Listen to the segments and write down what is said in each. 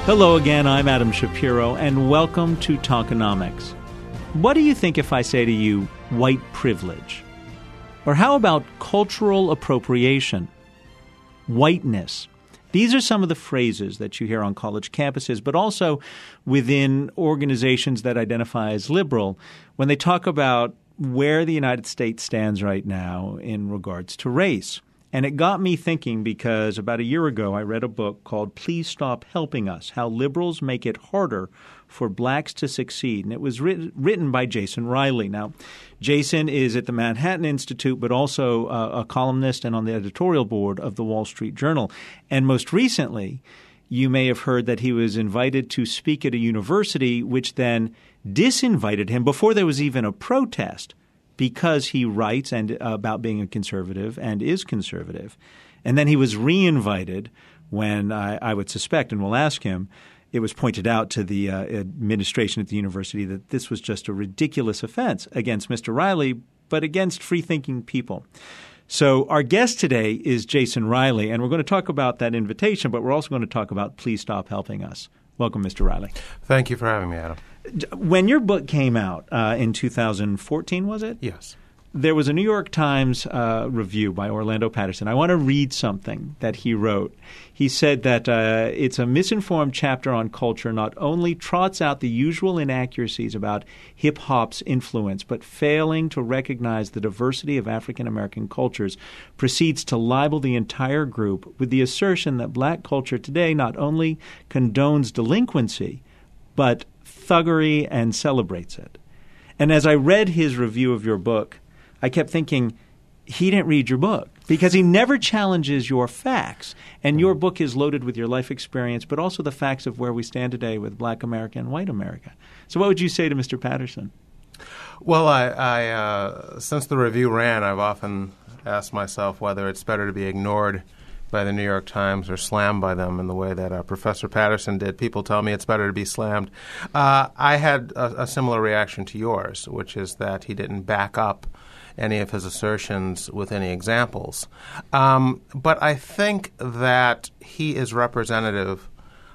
Hello again, I'm Adam Shapiro, and welcome to Talkonomics. What do you think if I say to you, white privilege? Or how about cultural appropriation? Whiteness. These are some of the phrases that you hear on college campuses, but also within organizations that identify as liberal when they talk about where the United States stands right now in regards to race. And it got me thinking because about a year ago I read a book called Please Stop Helping Us, How Liberals Make It Harder for Blacks to Succeed. And it was written by Jason Riley. Now, Jason is at the Manhattan Institute, but also a columnist and on the editorial board of the Wall Street Journal. And most recently, you may have heard that he was invited to speak at a university, which then disinvited him before there was even a protest, because he writes about being a conservative and is conservative. And then he was re-invited when I would suspect, and we'll ask him, it was pointed out to the administration at the university that this was just a ridiculous offense against Mr. Riley, but against free-thinking people. So our guest today is Jason Riley, and we're going to talk about that invitation, but we're also going to talk about Please Stop Helping Us. Welcome, Mr. Riley. Thank you for having me, Adam. When your book came out in 2014, was it? Yes. There was a New York Times review by Orlando Patterson. I want to read something that he wrote. He said that it's a misinformed chapter on culture not only trots out the usual inaccuracies about hip-hop's influence, but failing to recognize the diversity of African-American cultures proceeds to libel the entire group with the assertion that black culture today not only condones delinquency, but thuggery and celebrates it. And as I read his review of your book, I kept thinking, he didn't read your book because he never challenges your facts. And your book is loaded with your life experience, but also the facts of where we stand today with black America and white America. So what would you say to Mr. Patterson? Well, I since the review ran, I've often asked myself whether it's better to be ignored by the New York Times or slammed by them in the way that Professor Patterson did. People tell me it's better to be slammed. I had a similar reaction to yours, which is that he didn't back up any of his assertions with any examples. But I think that he is representative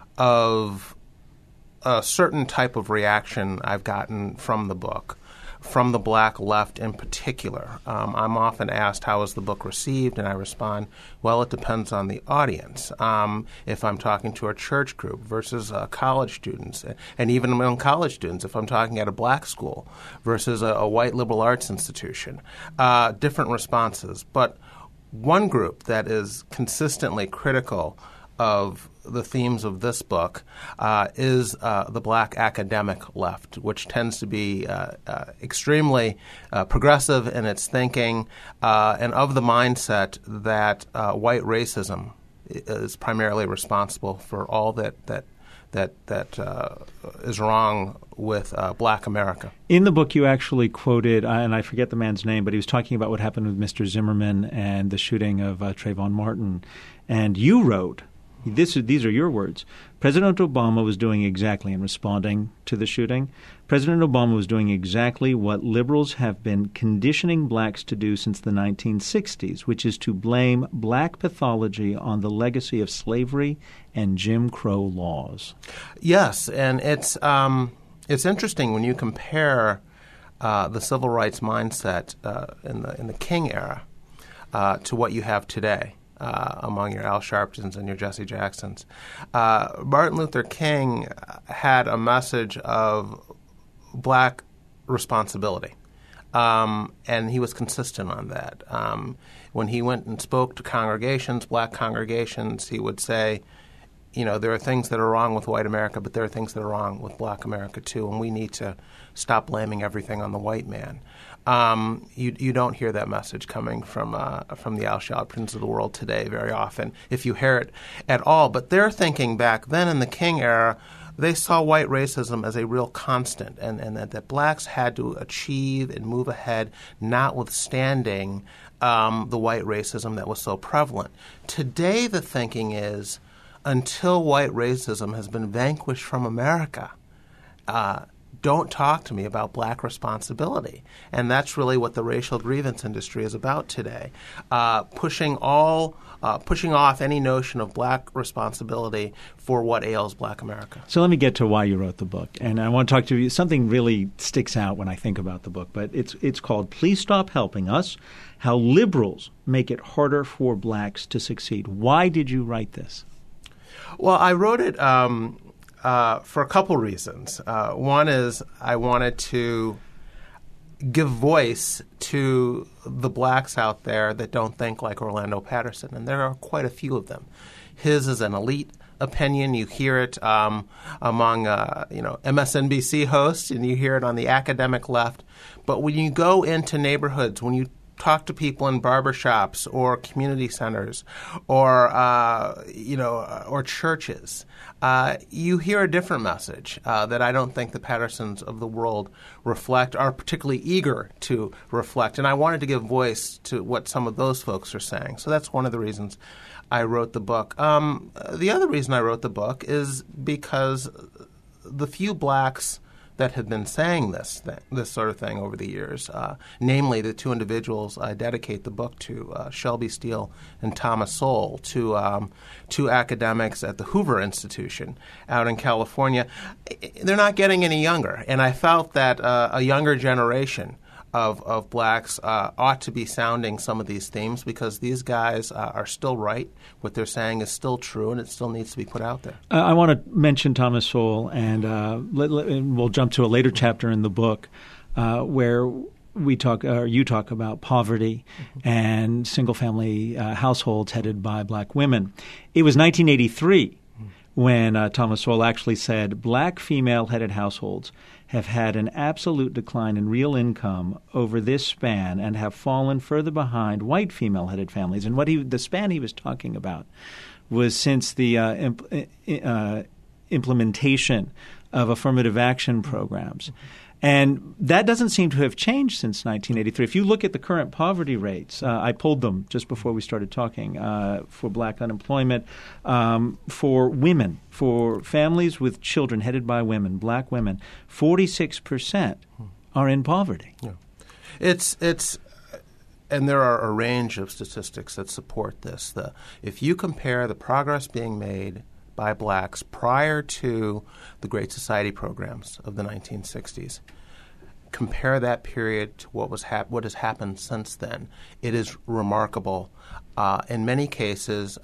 of a certain type of reaction I've gotten from the book, from the black left in particular. I'm often asked, how is the book received? And I respond, well, it depends on the audience. If I'm talking to a church group versus college students, and even among college students, if I'm talking at a black school versus a white liberal arts institution, different responses. But one group that is consistently critical of the themes of this book is the black academic left, which tends to be extremely progressive in its thinking and of the mindset that white racism is primarily responsible for all that is wrong with black America. In the book, you actually quoted, and I forget the man's name, but he was talking about what happened with Mr. Zimmerman and the shooting of Trayvon Martin. And you wrote, these are your words, President Obama was doing exactly, in responding to the shooting, President Obama was doing exactly what liberals have been conditioning blacks to do since the 1960s, which is to blame black pathology on the legacy of slavery and Jim Crow laws. Yes, and it's interesting when you compare the civil rights mindset in the King era to what you have today. Among your Al Sharptons and your Jesse Jacksons. Martin Luther King had a message of black responsibility, and he was consistent on that. When he went and spoke to congregations, black congregations, he would say, you know, there are things that are wrong with white America, but there are things that are wrong with black America too, and we need to stop blaming everything on the white man. You don't hear that message coming from the Al Sharptons of the world today very often, if you hear it at all. But their thinking back then in the King era, they saw white racism as a real constant, and that blacks had to achieve and move ahead, notwithstanding the white racism that was so prevalent. Today the thinking is, until white racism has been vanquished from America, don't talk to me about black responsibility. And that's really what the racial grievance industry is about today, pushing off any notion of black responsibility for what ails black America. So let me get to why you wrote the book. And I want to talk to you. Something really sticks out when I think about the book, but it's called Please Stop Helping Us, How Liberals Make It Harder for Blacks to Succeed. Why did you write this? Well, I wrote it for a couple reasons. One is I wanted to give voice to the blacks out there that don't think like Orlando Patterson, and there are quite a few of them. His is an elite opinion. You hear it among MSNBC hosts, and you hear it on the academic left. But when you go into neighborhoods, when you talk to people in barbershops or community centers or churches, you hear a different message that I don't think the Pattersons of the world are particularly eager to reflect. And I wanted to give voice to what some of those folks are saying. So that's one of the reasons I wrote the book. The other reason I wrote the book is because the few blacks that have been saying this sort of thing over the years, namely the two individuals I dedicate the book to, Shelby Steele and Thomas Sowell, two academics at the Hoover Institution out in California. They're not getting any younger, and I felt that a younger generation of blacks ought to be sounding some of these themes because these guys are still right. What they're saying is still true, and it still needs to be put out there. I want to mention Thomas Sowell, and we'll jump to a later chapter in the book where you talk about poverty and single-family households headed by black women. It was 1983 when Thomas Sowell actually said, black female-headed households have had an absolute decline in real income over this span and have fallen further behind white female-headed families. And the span he was talking about was since the implementation of affirmative action programs. And that doesn't seem to have changed since 1983. If you look at the current poverty rates, I pulled them just before we started talking, for black unemployment, for women, for families with children headed by women, black women, 46% are in poverty. Yeah. It's and there are a range of statistics that support this. If you compare the progress being made by blacks prior to the Great Society programs of the 1960s, compare that period to what has happened since then, it is remarkable. In many cases,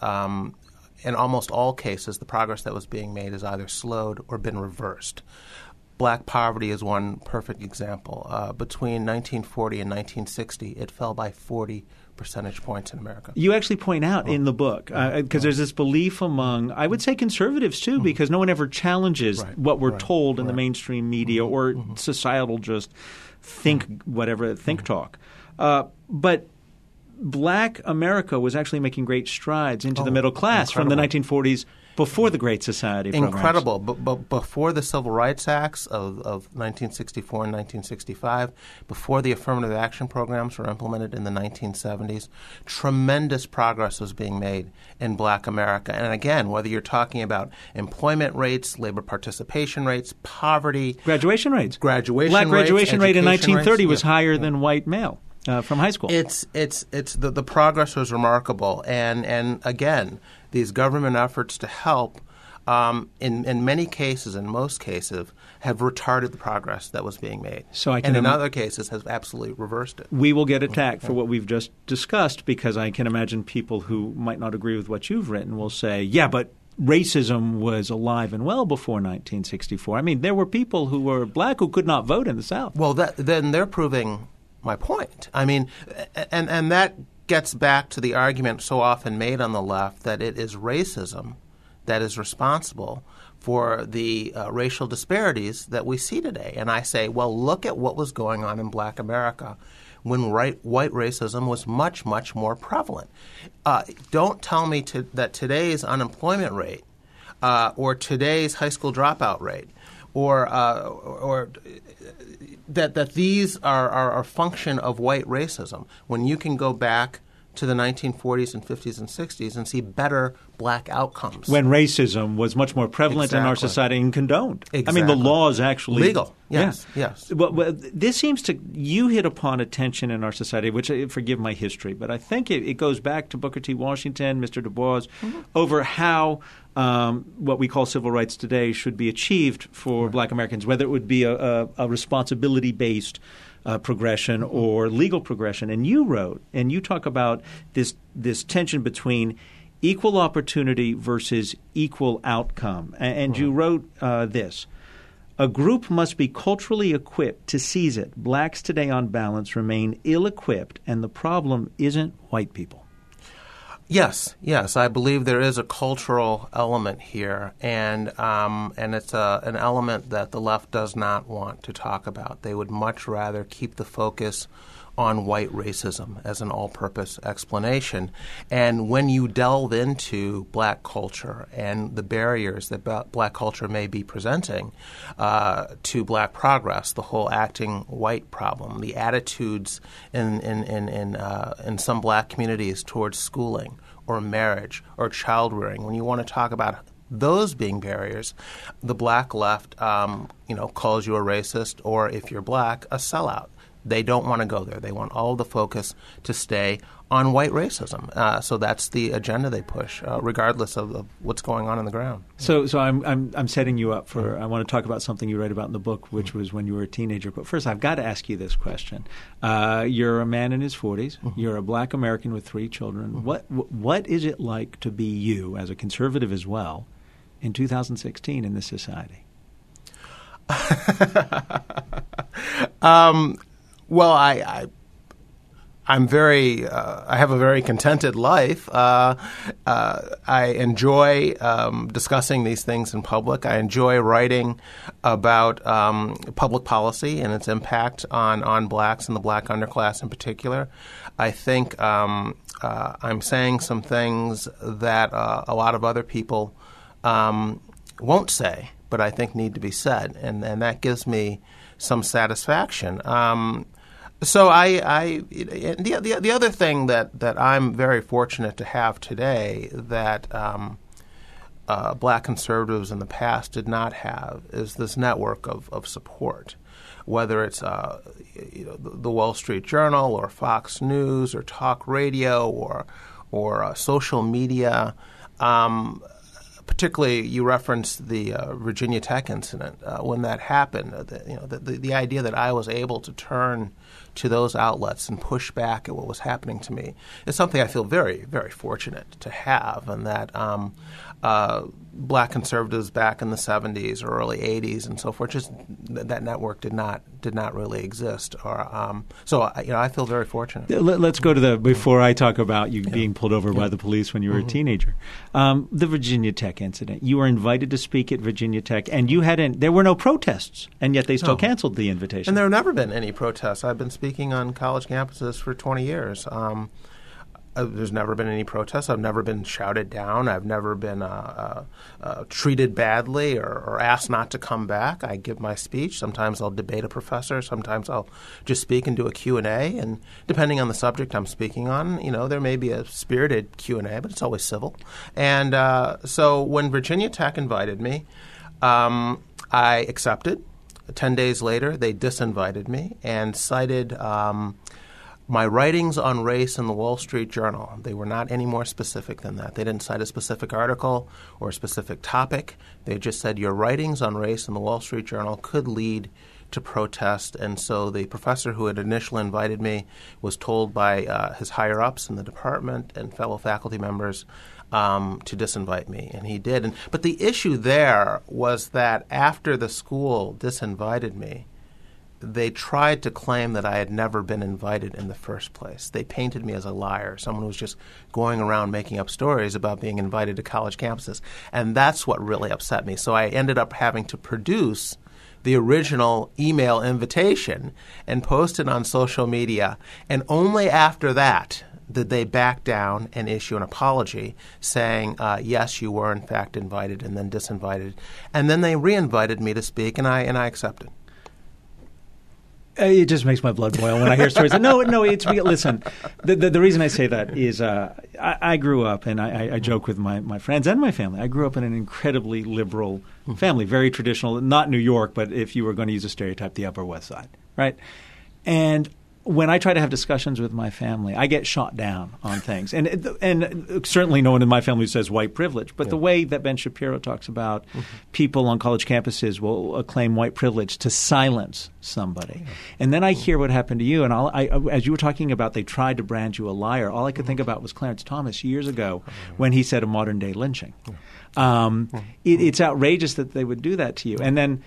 in almost all cases, the progress that was being made has either slowed or been reversed. Black poverty is one perfect example. Between 1940 and 1960, it fell by 40 percentage points in America. You actually point out in the book, because there's this belief among, I would say conservatives too, because no one ever challenges what we're told in the mainstream media or societal just think talk. But black America was actually making great strides into the middle class from the 1940s before the Great Society programs. Incredible. But before the Civil Rights Acts of 1964 and 1965, before the affirmative action programs were implemented in the 1970s, tremendous progress was being made in black America. And again, whether you're talking about employment rates, labor participation rates, poverty. Graduation rates. Black graduation rate in 1930 was higher than white male. From high school. It's the progress was remarkable, and again, these government efforts to help, in many cases, in most cases, have retarded the progress that was being made. And in other cases, has absolutely reversed it. We will get attacked for what we've just discussed because I can imagine people who might not agree with what you've written will say, yeah, but racism was alive and well before 1964. I mean, there were people who were black who could not vote in the South. Well, then they're proving my point. I mean, and that gets back to the argument so often made on the left that it is racism that is responsible for the racial disparities that we see today. And I say, well, look at what was going on in black America when white racism was much, much more prevalent. Don't tell me that today's unemployment rate or today's high school dropout rate or that these are a function of white racism when you can go back to the 1940s and 50s and 60s and see better black outcomes. When racism was much more prevalent in our society and condoned. Exactly. I mean, the laws actually Yes, yes. Well, this seems to – you hit upon a tension in our society, which forgive my history, but I think it goes back to Booker T. Washington, Mr. Du Bois, over how what we call civil rights today should be achieved for Black Americans, whether it would be a responsibility-based progression or legal progression. And you wrote – and you talk about this tension between equal opportunity versus equal outcome. And you wrote this. A group must be culturally equipped to seize it. Blacks today, on balance, remain ill-equipped, and the problem isn't white people. Yes. I believe there is a cultural element here, and it's an element that the left does not want to talk about. They would much rather keep the focus on white racism as an all-purpose explanation. And when you delve into Black culture and the barriers that Black culture may be presenting to Black progress, the whole acting white problem, the attitudes in some Black communities towards schooling or marriage or child rearing, when you want to talk about those being barriers, the Black left calls you a racist, or if you're Black, a sellout. They don't want to go there. They want all of the focus to stay on white racism. So that's the agenda they push, regardless of what's going on the ground. So I'm setting you up for. I want to talk about something you write about in the book, which was when you were a teenager. But first, I've got to ask you this question: you're a man in his 40s. You're a Black American with 3 children. What is it like to be you, as a conservative as well, in 2016 in this society? Well, I'm very. I have a very contented life. I enjoy discussing these things in public. I enjoy writing about public policy and its impact on blacks and the Black underclass in particular. I think I'm saying some things that a lot of other people won't say, but I think need to be said, and that gives me some satisfaction. So the other thing that I'm very fortunate to have today that Black conservatives in the past did not have is this network of support, whether it's the Wall Street Journal or Fox News or talk radio or social media. Particularly, you referenced the Virginia Tech incident. When that happened, the idea that I was able to turn to those outlets and push back at what was happening to me is something I feel very, very fortunate to have, and that Black conservatives back in the 70s or early 80s and so forth, just that network did not really exist. So I feel very fortunate. Let's go to before I talk about you being pulled over by the police when you were a teenager. The Virginia Tech incident. You were invited to speak at Virginia Tech, and there were no protests, and yet they still canceled the invitation. And there have never been any protests. I've been speaking on college campuses for 20 years. There's never been any protests. I've never been shouted down. I've never been treated badly or asked not to come back. I give my speech. Sometimes I'll debate a professor. Sometimes I'll just speak and do a Q&A. And depending on the subject I'm speaking on, there may be a spirited Q&A, but it's always civil. And so when Virginia Tech invited me, I accepted. 10 days later, they disinvited me and cited my writings on race in the Wall Street Journal. They were not any more specific than that. They didn't cite a specific article or a specific topic. They just said your writings on race in the Wall Street Journal could lead to protest. And so the professor who had initially invited me was told by his higher-ups in the department and fellow faculty members to disinvite me, and he did. But the issue there was that after the school disinvited me, they tried to claim that I had never been invited in the first place. They painted me as a liar, someone who was just going around making up stories about being invited to college campuses. And that's what really upset me. So I ended up having to produce the original email invitation and post it on social media. And only after that did they back down and issue an apology saying, yes, you were in fact invited, and then disinvited. And then they re-invited me to speak, and I accepted. It just makes my blood boil when I hear stories. No, listen, the reason I say that is I grew up, and I joke with my friends and my family. I grew up in an incredibly liberal family, very traditional, not New York, but if you were going to use a stereotype, the Upper West Side, right? And when I try to have discussions with my family, I get shot down on things. And certainly no one in my family says white privilege. But the way that Ben Shapiro talks about people on college campuses will claim white privilege to silence somebody. And then I hear what happened to you. And as you were talking about they tried to brand you a liar, all I could think about was Clarence Thomas years ago when he said a modern-day lynching. It's outrageous that they would do that to you. And then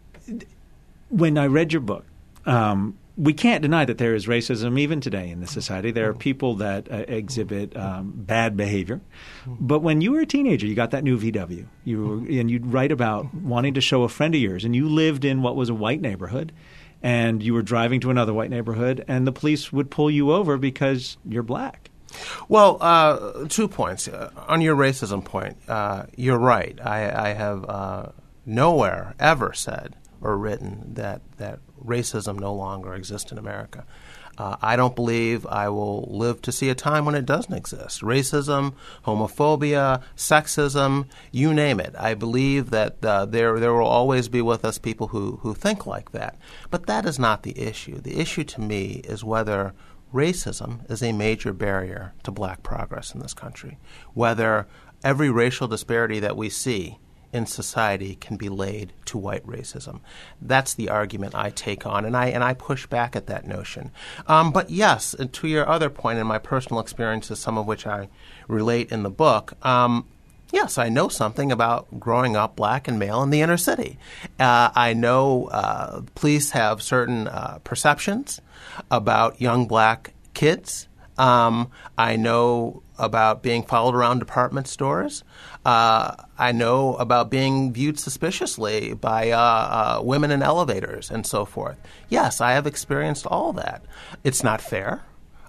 when I read your book, we can't deny that there is racism even today in this society. There are people that exhibit bad behavior. But when you were a teenager, you got that new VW. And you'd write about wanting to show a friend of yours. And you lived in what was a white neighborhood. And you were driving to another white neighborhood. And the police would pull you over because you're black. Well, 2 points. On your racism point, you're right. I have nowhere ever said or written that racism no longer exists in America. I don't believe I will live to see a time when it doesn't exist. Racism, homophobia, sexism, you name it. I believe that there will always be with us people who think like that. But that is not the issue. The issue to me is whether racism is a major barrier to black progress in this country, whether every racial disparity that we see in society can be laid to white racism. That's the argument I take on, and I push back at that notion. But yes, to your other point, in my personal experiences, some of which I relate in the book, yes, I know something about growing up black and male in the inner city. I know police have certain perceptions about young black kids. I know about being followed around department stores. I know about being viewed suspiciously by women in elevators and so forth. Yes, I have experienced all that. It's not fair,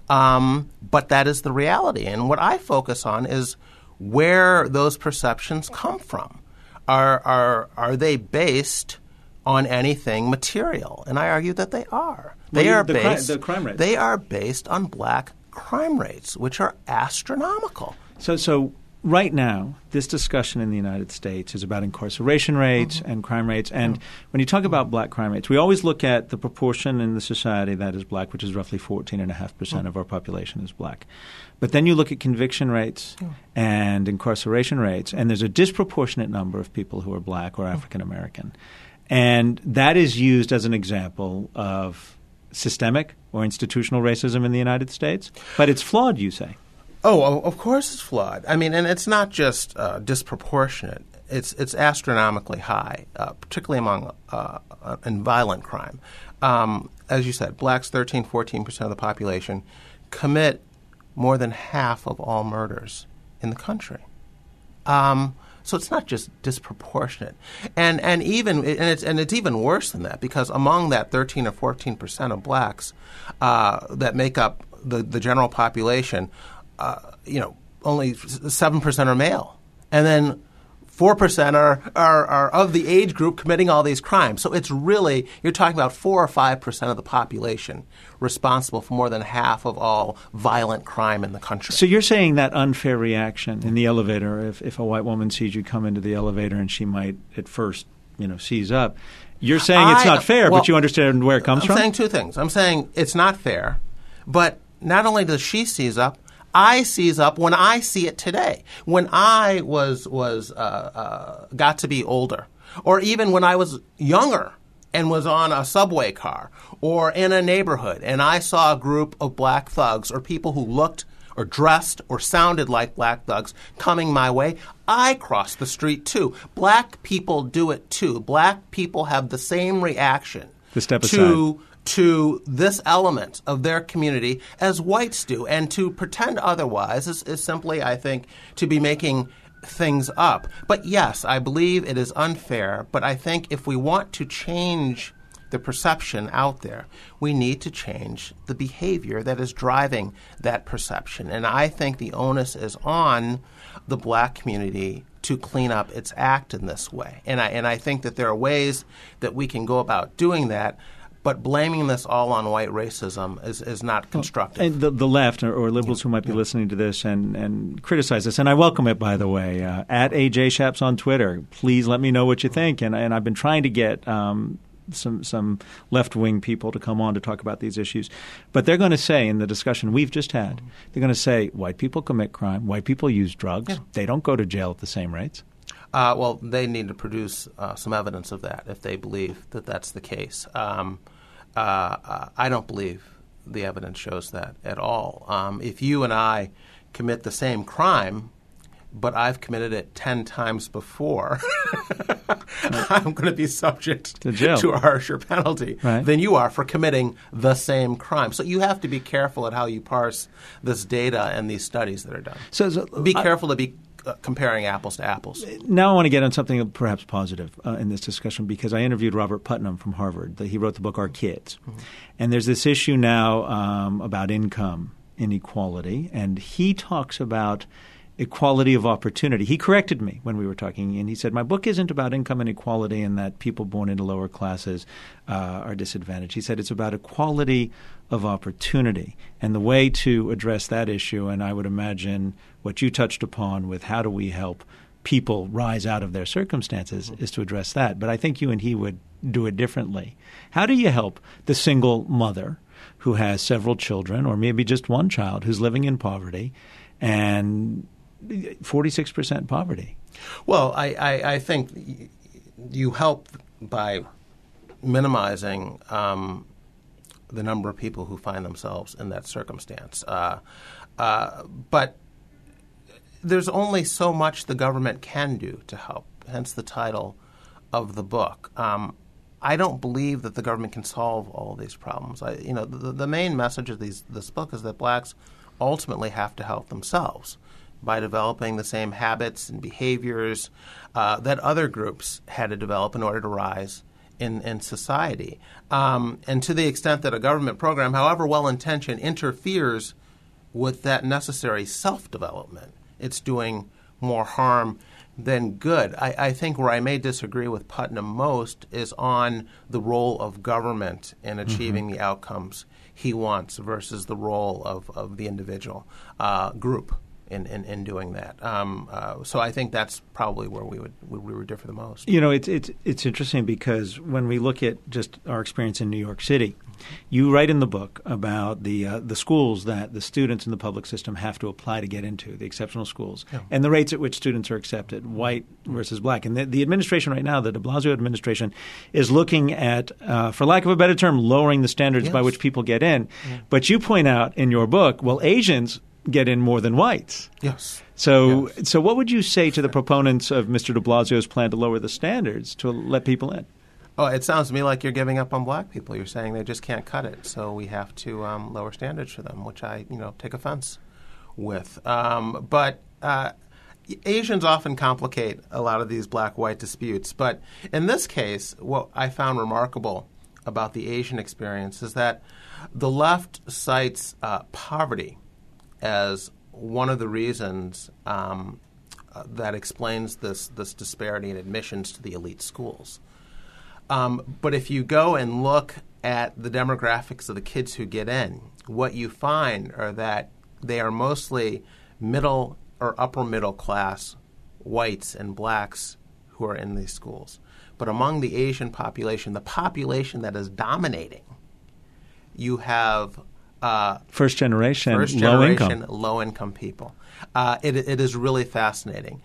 but that is the reality. And what I focus on is where those perceptions come from. Are they based on anything material? And I argue that they are. The crime rates. They are based on black crime rates, which are astronomical. So right now, this discussion in the United States is about incarceration rates and crime rates. And when you talk about black crime rates, we always look at the proportion in the society that is black, which is roughly 14.5% of our population is black. But then you look at conviction rates and incarceration rates, and there's a disproportionate number of people who are black or African American. And that is used as an example of systemic or institutional racism in the United States. But it's flawed, you say. Oh, of course it's flawed. I mean, and it's not just disproportionate. It's astronomically high, particularly among in violent crime. As you said, blacks, 14% of the population, commit more than half of all murders in the country. So it's not just disproportionate, and it's even worse than that, because among that 13 or 14% of blacks that make up the general population, only 7% are male, and then 4% are of the age group committing all these crimes. So it's really, you're talking about 4 or 5% of the population responsible for more than half of all violent crime in the country. So you're saying that unfair reaction in the elevator, if a white woman sees you come into the elevator and she might at first, seize up, you're saying it's not fair, but you understand where it comes from? I'm saying two things. I'm saying it's not fair, but not only does she seize up, I seize up when I see it today. When I got to be older, or even when I was younger and was on a subway car or in a neighborhood and I saw a group of black thugs or people who looked or dressed or sounded like black thugs coming my way, I crossed the street too. Black people do it too. Black people have the same reaction to this element of their community as whites do. And to pretend otherwise is simply, I think, to be making things up. But yes, I believe it is unfair. But I think if we want to change the perception out there, we need to change the behavior that is driving that perception. And I think the onus is on the black community to clean up its act in this way. And I think that there are ways that we can go about doing that. But blaming this all on white racism is not constructive. And the left or liberals who might be listening to this and criticize this, and I welcome it, by the way, at AJ Shaps on Twitter. Please let me know what you think. And I've been trying to get some left-wing people to come on to talk about these issues. But they're going to say in the discussion we've just had, they're going to say white people commit crime, white people use drugs. Yeah. They don't go to jail at the same rates. Well, they need to produce some evidence of that if they believe that that's the case. I don't believe the evidence shows that at all. If you and I commit the same crime, but I've committed it 10 times before, I'm going to be subject to a harsher penalty than you are for committing the same crime. So you have to be careful at how you parse this data and these studies that are done. So be careful to be comparing apples to apples. Now I want to get on something perhaps positive in this discussion because I interviewed Robert Putnam from Harvard. He wrote the book Our Kids. Mm-hmm. And there's this issue now about income inequality, and he talks about equality of opportunity. He corrected me when we were talking, and he said, my book isn't about income inequality and that people born into lower classes are disadvantaged. He said it's about equality of opportunity. And the way to address that issue, and I would imagine what you touched upon with how do we help people rise out of their circumstances, is to address that. But I think you and he would do it differently. How do you help the single mother who has several children or maybe just one child who's living in poverty and 46% poverty? Well, I think you help by minimizing the number of people who find themselves in that circumstance. But there's only so much the government can do to help, hence the title of the book. I don't believe that the government can solve all of these problems. The main message of this book is that blacks ultimately have to help themselves by developing the same habits and behaviors that other groups had to develop in order to rise in society. And to the extent that a government program, however well-intentioned, interferes with that necessary self-development, it's doing more harm than good. I think where I may disagree with Putnam most is on the role of government in achieving the outcomes he wants versus the role of the individual group in doing that. So I think that's probably where we would differ the most. You know, it's interesting because when we look at just our experience in New York City, you write in the book about the schools that the students in the public system have to apply to get into, the exceptional schools, and the rates at which students are accepted, white versus black. And the administration right now, the de Blasio administration, is looking at, for lack of a better term, lowering the standards by which people get in. Yeah. But you point out in your book, well, Asians get in more than whites. Yes. So what would you say to the proponents of Mr. de Blasio's plan to lower the standards to let people in? Oh, it sounds to me like you're giving up on black people. You're saying they just can't cut it, so we have to lower standards for them, which I take offense with. But Asians often complicate a lot of these black-white disputes. But in this case, what I found remarkable about the Asian experience is that the left cites poverty as one of the reasons that explains this disparity in admissions to the elite schools. But if you go and look at the demographics of the kids who get in, what you find are that they are mostly middle or upper middle class whites and blacks who are in these schools. But among the Asian population, the population that is dominating, you have first generation low income people. It is really fascinating.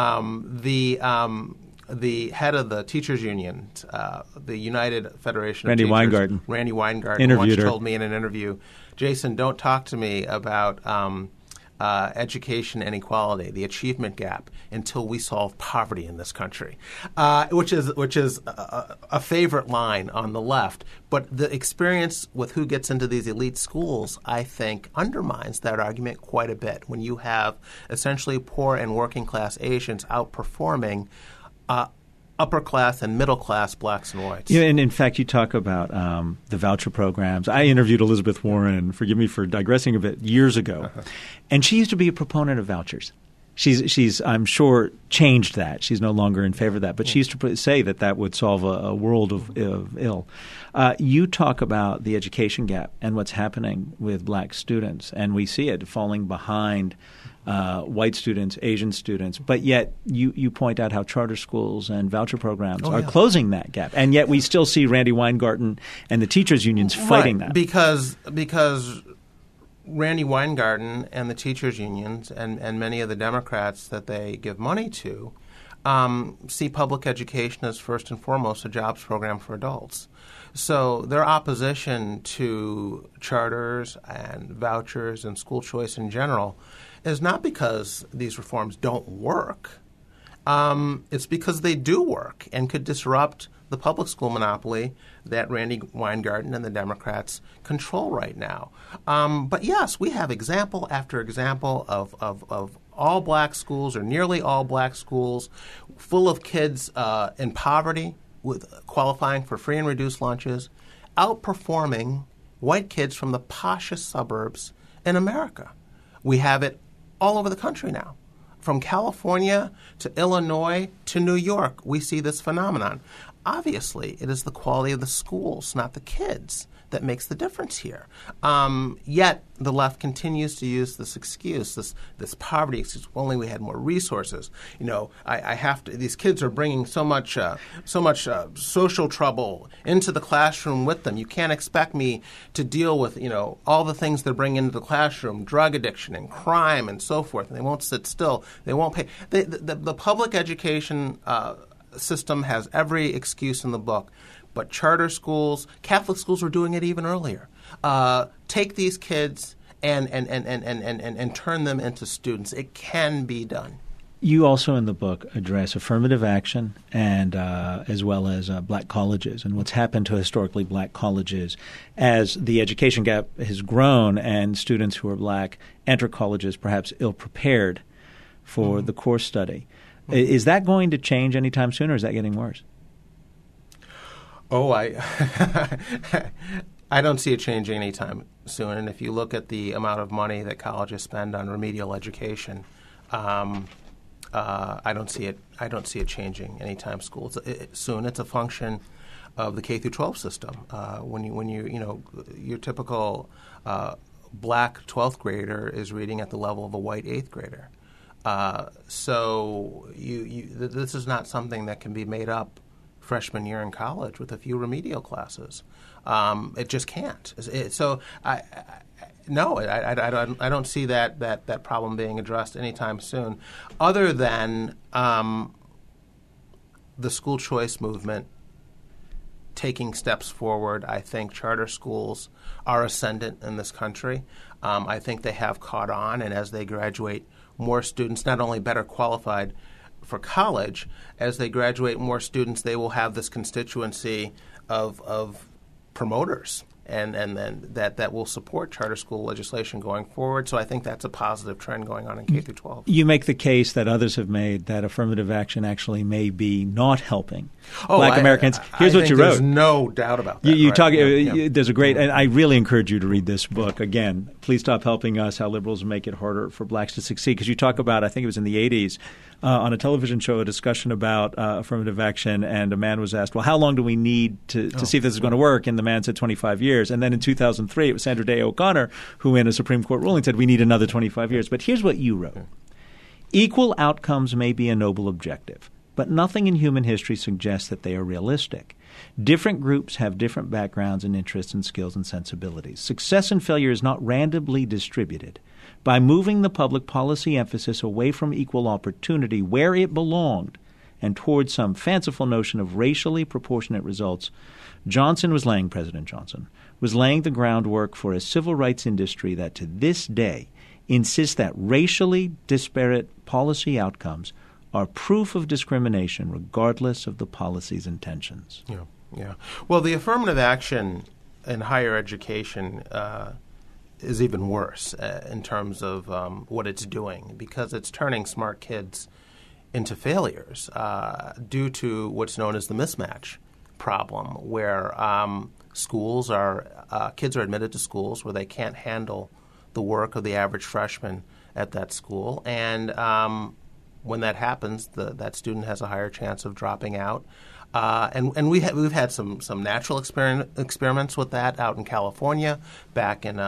The head of the teachers union, the United Federation of Teachers, Randy Weingarten, once told me in an interview, Jason, don't talk to me about education inequality, the achievement gap, until we solve poverty in this country, which is a favorite line on the left. But the experience with who gets into these elite schools, I think, undermines that argument quite a bit. When you have essentially poor and working class Asians outperforming upper class and middle class blacks and whites. Yeah, and in fact, you talk about the voucher programs. I interviewed Elizabeth Warren, forgive me for digressing a bit, years ago. And she used to be a proponent of vouchers. She's I'm sure changed that. She's no longer in favor of that. But she used to say that would solve a world of ill. You talk about the education gap and what's happening with black students, and we see it falling behind white students, Asian students. But yet you point out how charter schools and voucher programs are closing that gap. And yet we still see Randi Weingarten and the teachers' unions fighting that. Because Randi Weingarten and the teachers' unions and many of the Democrats that they give money to see public education as first and foremost a jobs program for adults. So their opposition to charters and vouchers and school choice in general is not because these reforms don't work. It's because they do work and could disrupt the public school monopoly that Randi Weingarten and the Democrats control right now. But yes, we have example after example of all black schools or nearly all black schools full of kids in poverty with qualifying for free and reduced lunches, outperforming white kids from the poshest suburbs in America. We have it all over the country now. From California to Illinois to New York, we see this phenomenon. Obviously, it is the quality of the schools, not the kids, that makes the difference here. Yet the left continues to use this excuse, this poverty excuse. Only we had more resources. You know, I have to. These kids are bringing so much social trouble into the classroom with them. You can't expect me to deal with all the things they're bringing into the classroom: drug addiction and crime and so forth. And they won't sit still. They won't pay. The public education system has every excuse in the book. But charter schools, Catholic schools were doing it even earlier. Take these kids and turn them into students. It can be done. You also in the book address affirmative action and as well as black colleges and what's happened to historically black colleges as the education gap has grown and students who are black enter colleges perhaps ill-prepared for the course study. Is that going to change anytime soon, or is that getting worse? I don't see it changing anytime soon. And if you look at the amount of money that colleges spend on remedial education, I don't see it changing anytime soon. It's a function of the K through 12 system. When your typical black 12th grader is reading at the level of a white 8th grader. So this is not something that can be made up freshman year in college with a few remedial classes. It just can't. I don't see that problem being addressed anytime soon, other than the school choice movement taking steps forward. I think charter schools are ascendant in this country. I think they have caught on, and as they graduate, more students, not only better qualified for college, as they graduate more students, they will have this constituency of promoters and then that will support charter school legislation going forward. So I think that's a positive trend going on in K through 12. You make the case that others have made that affirmative action actually may be not helping black Americans. Here's what you wrote. There's no doubt about that. There's a great, and I really encourage you to read this book. Again, Please Stop Helping Us, How Liberals Make It Harder for Blacks to Succeed. Because you talk about, I think it was in the 80s, on a television show, a discussion about affirmative action, and a man was asked, well, how long do we need to see if this is going to work? And the man said 25 years. And then in 2003, it was Sandra Day O'Connor who, in a Supreme Court ruling, said we need another 25 years. But here's what you wrote. Equal outcomes may be a noble objective, but nothing in human history suggests that they are realistic. Different groups have different backgrounds and interests and skills and sensibilities. Success and failure is not randomly distributed. By moving the public policy emphasis away from equal opportunity where it belonged and towards some fanciful notion of racially proportionate results, President Johnson was laying the groundwork for a civil rights industry that to this day insists that racially disparate policy outcomes are proof of discrimination regardless of the policy's intentions. Yeah. Well, the affirmative action in higher education is even worse in terms of what it's doing, because it's turning smart kids into failures due to what's known as the mismatch problem, where kids are admitted to schools where they can't handle the work of the average freshman at that school, and when that happens, that student has a higher chance of dropping out. And we've had some natural experiments with that out in California. Back in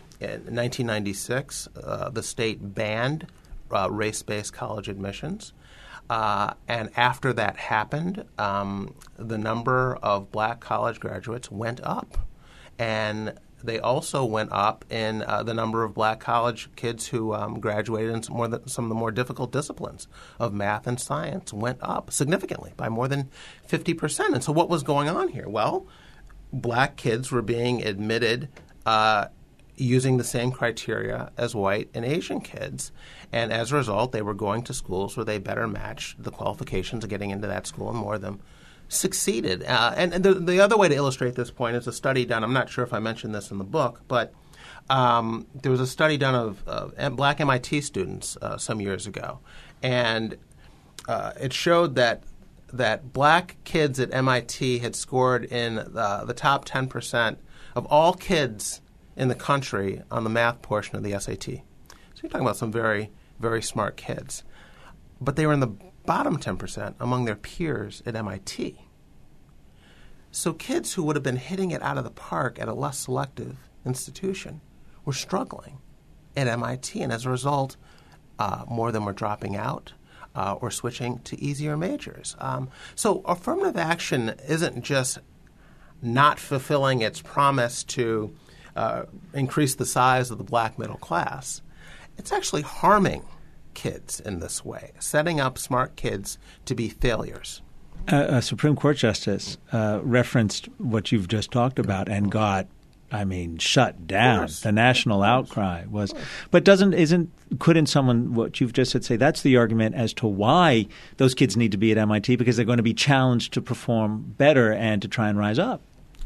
1996, the state banned race-based college admissions. And after that happened, the number of black college graduates went up. And they also went up in the number of black college kids who graduated in some of the more difficult disciplines of math and science went up significantly by more than 50%. And so what was going on here? Well, black kids were being admitted using the same criteria as white and Asian kids. And as a result, they were going to schools where they better matched the qualifications of getting into that school, and more of them succeeded. And the other way to illustrate this point is a study done. I'm not sure if I mentioned this in the book, but there was a study done of black MIT students some years ago. And it showed that black kids at MIT had scored in the top 10% of all kids in the country on the math portion of the SAT. So you're talking about some very, very smart kids. But they were in the bottom 10% among their peers at MIT. So kids who would have been hitting it out of the park at a less selective institution were struggling at MIT. And as a result, more of them were dropping out or switching to easier majors. So affirmative action isn't just not fulfilling its promise to increase the size of the black middle class. It's actually harming kids in this way, setting up smart kids to be failures. A Supreme Court justice referenced what you've just talked about and got, shut down. The national outcry was. But couldn't someone, what you've just said, say that's the argument as to why those kids need to be at MIT, because they're going to be challenged to perform better and to try and rise up?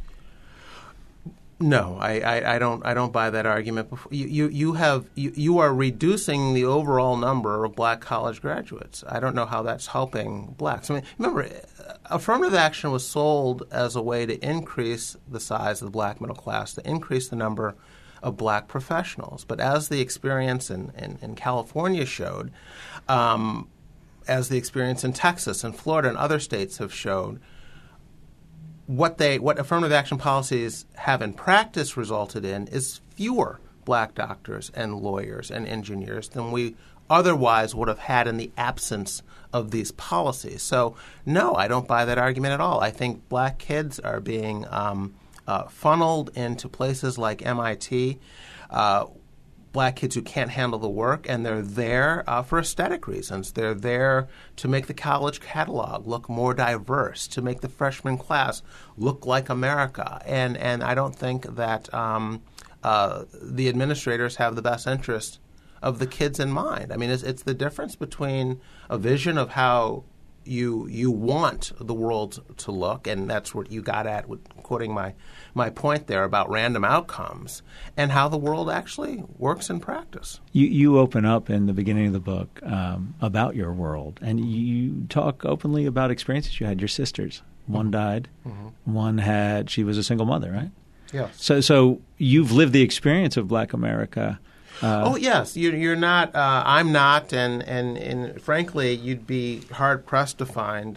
No, I don't buy that argument. You are reducing the overall number of black college graduates. I don't know how that's helping blacks. Remember, affirmative action was sold as a way to increase the size of the black middle class, to increase the number of black professionals. But as the experience in California showed, as the experience in Texas and Florida and other states have showed, what affirmative action policies have in practice resulted in is fewer black doctors and lawyers and engineers than we otherwise would have had in the absence of these policies. So, no, I don't buy that argument at all. I think black kids are being funneled into places like MIT, black kids who can't handle the work, and they're there for aesthetic reasons. They're there to make the college catalog look more diverse, to make the freshman class look like America. And I don't think that the administrators have the best interest of the kids in mind. It's the difference between a vision of how you want the world to look, and that's what you got at with quoting my point there about random outcomes, and how the world actually works in practice. You open up in the beginning of the book about your world, and you talk openly about experiences you had. Your sisters, one died, she was a single mother, right? Yes. So you've lived the experience of Black America. Yes, you're not. I'm not, and frankly, you'd be hard pressed to find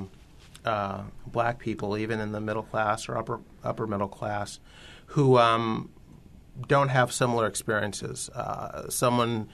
black people, even in the middle class or upper middle class, who don't have similar experiences. Someone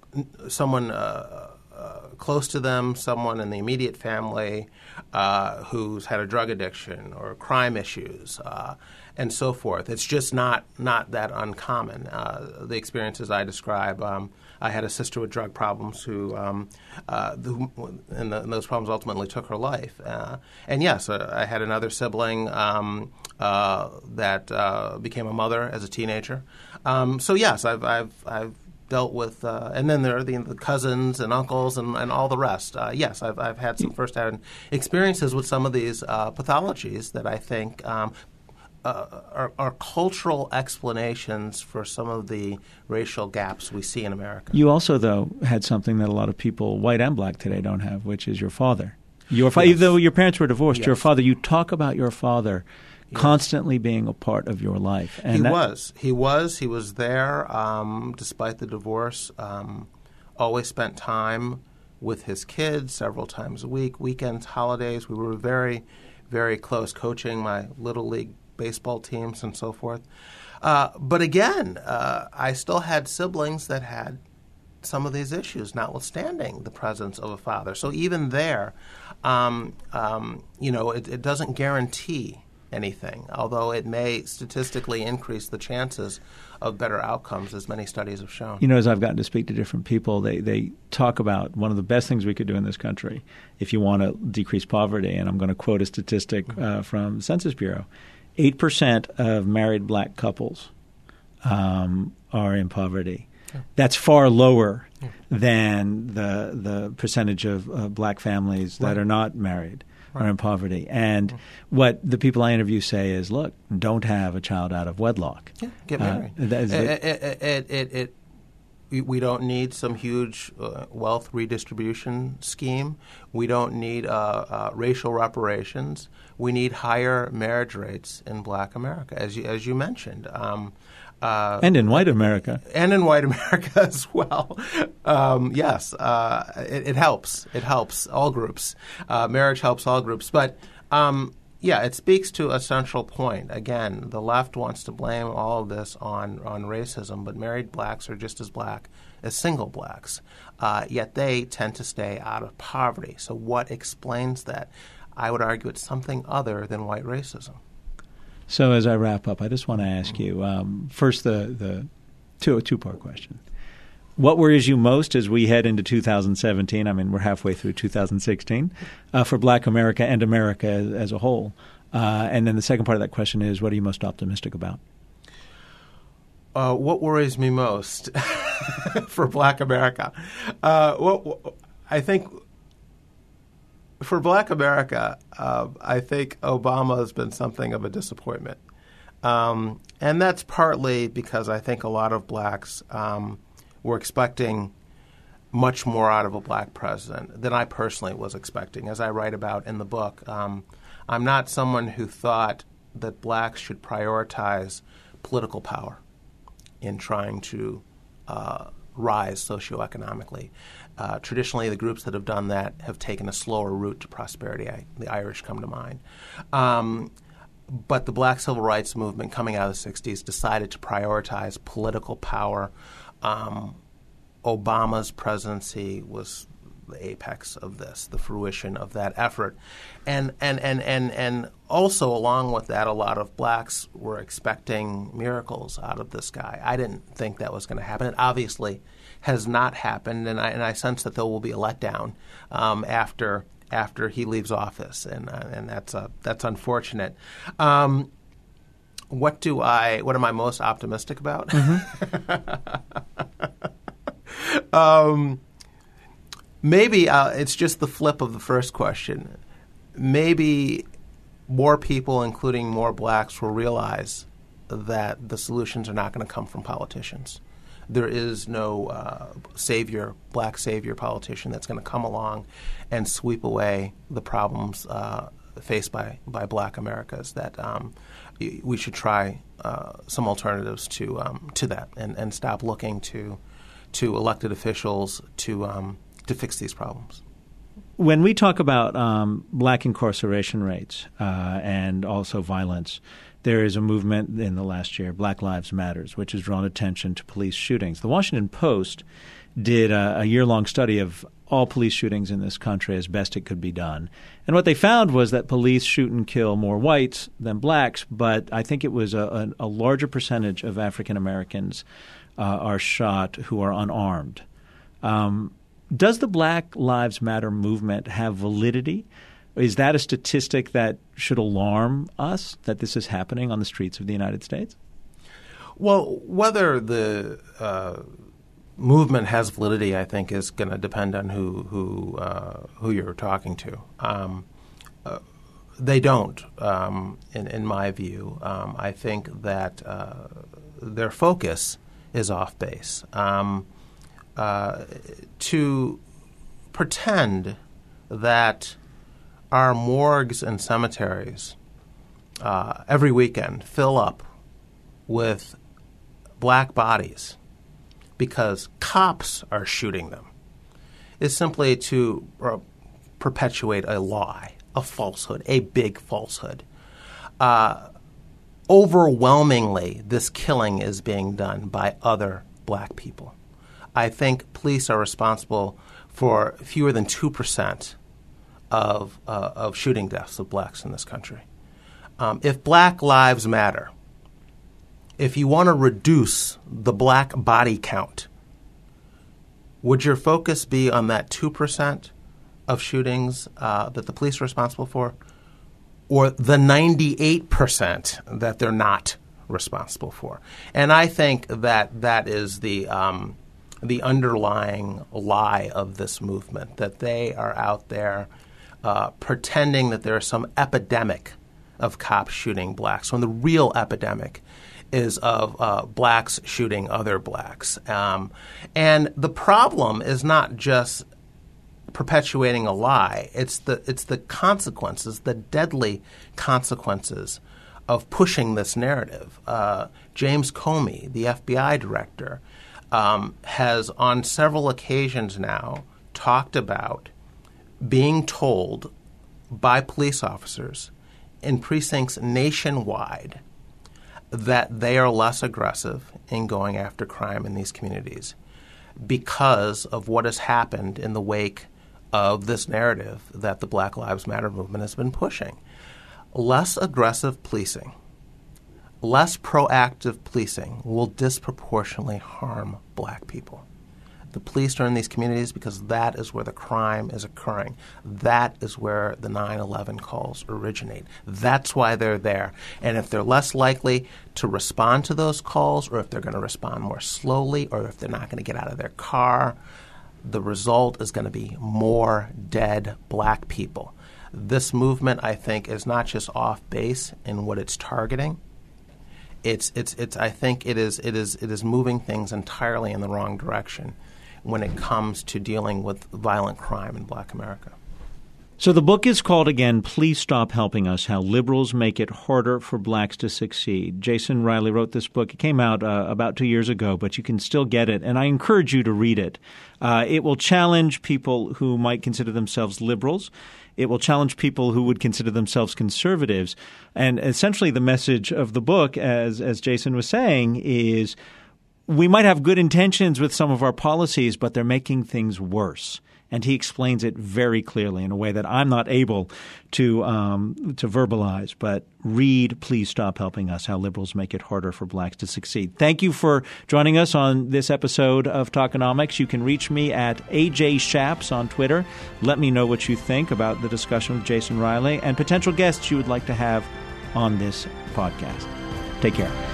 close to them, someone in the immediate family who's had a drug addiction or crime issues, and so forth. It's just not that uncommon. The experiences I describe, I had a sister with drug problems who and those problems ultimately took her life. And yes, I had another sibling that became a mother as a teenager. So yes, I've dealt with, and then there are the cousins and uncles and all the rest. Yes, I've had some first-hand experiences with some of these pathologies that I think are cultural explanations for some of the racial gaps we see in America. You also, though, had something that a lot of people, white and black today, don't have, which is your father. Even though your parents were divorced, your father, you talk about your father constantly being a part of your life. And he was there despite the divorce. always spent time with his kids several times a week, weekends, holidays. We were very, very close, coaching my Little League baseball teams and so forth. But again, I still had siblings that had some of these issues, notwithstanding the presence of a father. So even there, it doesn't guarantee anything, although it may statistically increase the chances of better outcomes, as many studies have shown. As I've gotten to speak to different people, they talk about one of the best things we could do in this country if you want to decrease poverty, and I'm going to quote a statistic from Census Bureau, 8% of married black couples are in poverty. That's far lower than the percentage of black families that are not married are in poverty. And what the people I interview say is, look, don't have a child out of wedlock. Yeah, get married. We don't need some huge wealth redistribution scheme. We don't need racial reparations. We need higher marriage rates in black America, as you mentioned. And in white America. And in white America as well. Yes, it helps. It helps all groups. Marriage helps all groups. But, it speaks to a central point. Again, the left wants to blame all of this on racism, but married blacks are just as black as single blacks. Yet they tend to stay out of poverty. So what explains that? I would argue it's something other than white racism. So as I wrap up, I just want to ask you, first the two-part question. What worries you most as we head into 2017? I mean, we're halfway through 2016 for black America and America as a whole. And then the second part of that question is, what are you most optimistic about? What worries me most for black America? I think for black America, I think Obama has been something of a disappointment. And that's partly because I think a lot of blacks were expecting much more out of a black president than I personally was expecting. As I write about in the book, I'm not someone who thought that blacks should prioritize political power in trying to rise socioeconomically. Traditionally, the groups that have done that have taken a slower route to prosperity. The Irish come to mind. But the black civil rights movement coming out of the 60s decided to prioritize political power. Obama's presidency was the apex of this, the fruition of that effort. And also along with that, a lot of blacks were expecting miracles out of this guy. I didn't think that was going to happen. It obviously has not happened, and I sense that there will be a letdown after he leaves office, and that's unfortunate. What am I most optimistic about? Maybe it's just the flip of the first question. Maybe more people, including more blacks, will realize that the solutions are not going to come from politicians. There is no black savior politician that's going to come along and sweep away the problems faced by black Americas. That we should try some alternatives to that and stop looking to elected officials to fix these problems. When we talk about black incarceration rates and also violence, there is a movement in the last year, Black Lives Matters, which has drawn attention to police shootings. The Washington Post did a year-long study of all police shootings in this country as best it could be done. And what they found was that police shoot and kill more whites than blacks, but I think it was a larger percentage of African Americans are shot who are unarmed. Does the Black Lives Matter movement have validity? Is that a statistic that should alarm us, that this is happening on the streets of the United States? Well, whether the movement has validity, I think, is going to depend on who you're talking to. They don't, in my view. I think that their focus is off base. To pretend that our morgues and cemeteries every weekend fill up with black bodies because cops are shooting them is simply to perpetuate a lie, a falsehood, a big falsehood. Overwhelmingly, this killing is being done by other black people. I think police are responsible for fewer than 2% of shooting deaths of blacks in this country. If Black Lives Matter, if you want to reduce the black body count, would your focus be on that 2% of shootings that the police are responsible for, or the 98% that they're not responsible for? And I think that is the underlying lie of this movement, that they are out there pretending that there is some epidemic of cops shooting blacks, when the real epidemic is of blacks shooting other blacks. And the problem is not just perpetuating a lie. It's the consequences, the deadly consequences of pushing this narrative. James Comey, the FBI director, has on several occasions now talked about being told by police officers in precincts nationwide that they are less aggressive in going after crime in these communities because of what has happened in the wake of this narrative that the Black Lives Matter movement has been pushing. Less aggressive policing, less proactive policing will disproportionately harm black people. The police are in these communities because that is where the crime is occurring. That is where the 9/11 calls originate. That's why they're there. And if they're less likely to respond to those calls, or if they're going to respond more slowly, or if they're not going to get out of their car, the result is going to be more dead black people. This movement, I think, is not just off base in what it's targeting. I think it is moving things entirely in the wrong direction when it comes to dealing with violent crime in Black America. So the book is called, again, Please Stop Helping Us, How Liberals Make It Harder for Blacks to Succeed. Jason Riley wrote this book. It came out about 2 years ago, but you can still get it, and I encourage you to read it. It will challenge people who might consider themselves liberals. It will challenge people who would consider themselves conservatives. And essentially the message of the book, as Jason was saying, is we might have good intentions with some of our policies, but they're making things worse. And he explains it very clearly in a way that I'm not able to verbalize. But read Please Stop Helping Us, How Liberals Make It Harder for Blacks to Succeed. Thank you for joining us on this episode of Talkonomics. You can reach me at AJ Shaps on Twitter. Let me know what you think about the discussion with Jason Riley and potential guests you would like to have on this podcast. Take care.